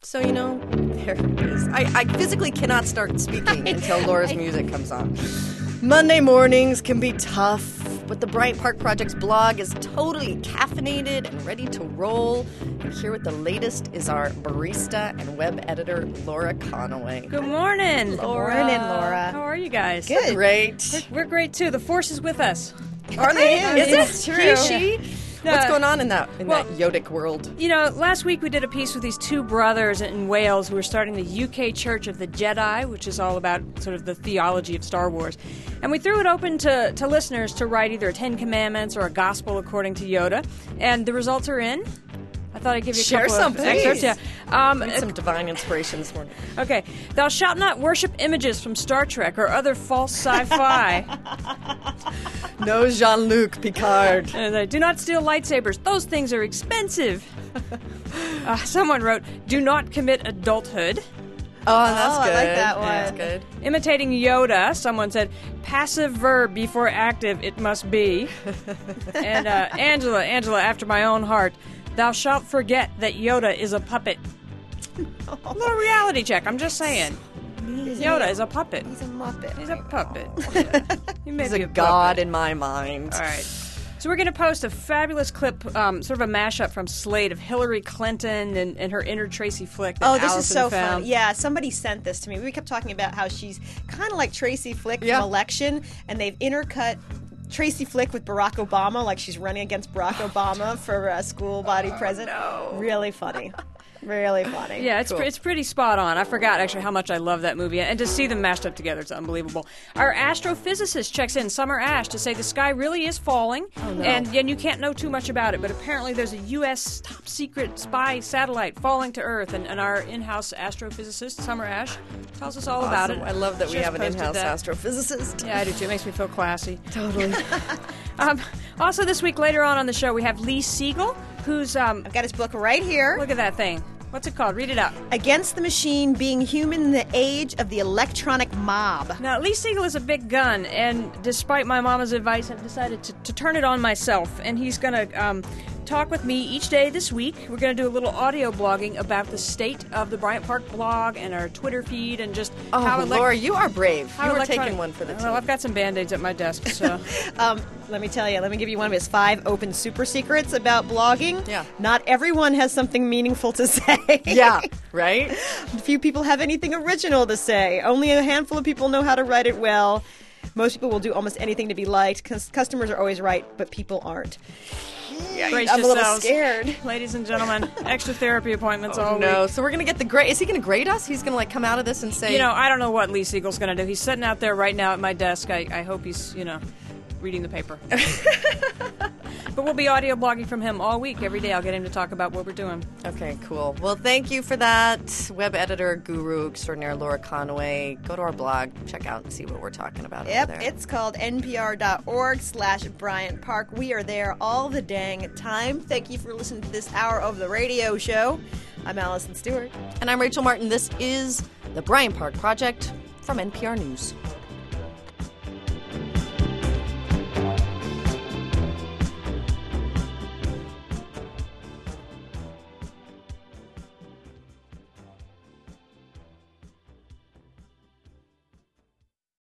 So, there it is. I physically cannot start speaking until Laura's music comes on. Monday mornings can be tough, but the Bryant Park Project's blog is totally caffeinated and ready to roll. And here with the latest is our barista and web editor, Laura Conaway. Good morning. Laura. Good morning, Laura. How are you guys? Good. Great. We're great, too. The force is with us. Are they? It's Is it? true. He, she? What's going on in that Yodic world? Last week we did a piece with these two brothers in Wales who are starting the UK Church of the Jedi, which is all about sort of the theology of Star Wars. And we threw it open to listeners to write either a Ten Commandments or a Gospel according to Yoda. And the results are in. I thought I'd give you a couple of excerpts. Yeah. Need some divine inspiration this morning. Okay. Thou shalt not worship images from Star Trek or other false sci-fi. No Jean-Luc Picard. Do not steal lightsabers. Those things are expensive. Someone wrote, do not commit adulthood. Oh, that's good. I like that one. That's good. Imitating Yoda, someone said, passive verb before active, it must be. And Angela, after my own heart, thou shalt forget that Yoda is a puppet. A little reality check, I'm just saying. Yoda is a puppet. He's a Muppet. He's a puppet. He may He's be a puppet. god in my mind. All right. So we're going to post a fabulous clip, sort of a mashup from Slate of Hillary Clinton and her inner Tracy Flick that This Allison is so found. fun. Yeah, somebody sent this to me. We kept talking about how she's kind of like Tracy Flick from Election, and they've intercut Tracy Flick with Barack Obama, like she's running against Barack Obama for school body president. No. Really funny. Really funny. Yeah, Cool. it's pretty spot on. I forgot actually how much I love that movie, and to see them mashed up together, it's unbelievable. Our astrophysicist checks in, Summer Ash, to say the sky really is falling, and you can't know too much about it, but apparently there's a U.S. top secret spy satellite falling to Earth, and our in-house astrophysicist, Summer Ash, tells us all about it. I love that we Just have an posted in-house that. astrophysicist. Yeah, I do too. It makes me feel classy. Totally. Also, this week later on the show, we have Lee Siegel, who's I've got his book right here. look at that thing. What's it called? Read it out. Against the Machine, Being Human in the Age of the Electronic Mob. Now, Lee Siegel is a big gun, and despite my mama's advice, I've decided to turn it on myself. And he's going to talk with me each day this week. We're going to do a little audio blogging about the state of the Bryant Park blog and our Twitter feed and just how Laura, you are brave. how You were electronic- taking one for the team. Well, I've got some Band-Aids at my desk, so... Let me tell you, let me give you one of his 5 open super secrets about blogging. Yeah. Not everyone has something meaningful to say. Yeah, right? Few people have anything original to say. Only a handful of people know how to write it well. Most people will do almost anything to be liked. Customers are always right, but people aren't. Brace I'm a little yourselves. scared. Ladies and gentlemen, extra therapy appointments all No, week. so we're going to get the grade. Is he going to grade us? He's going to come out of this and say... I don't know what Lee Siegel's going to do. He's sitting out there right now at my desk. I hope he's, reading the paper. But we'll be audio blogging from him all week. Every day I'll get him to talk about what we're doing. Okay, cool. Well, thank you for that. Web editor, guru extraordinaire Laura Conaway. Go to our blog, check out and see what we're talking about Yep, over there. it's called npr.org/Bryant Park. We are there all the dang time. Thank you for listening to this hour of the radio show. I'm Allison Stewart. And I'm Rachel Martin. This is the Bryant Park Project from NPR News.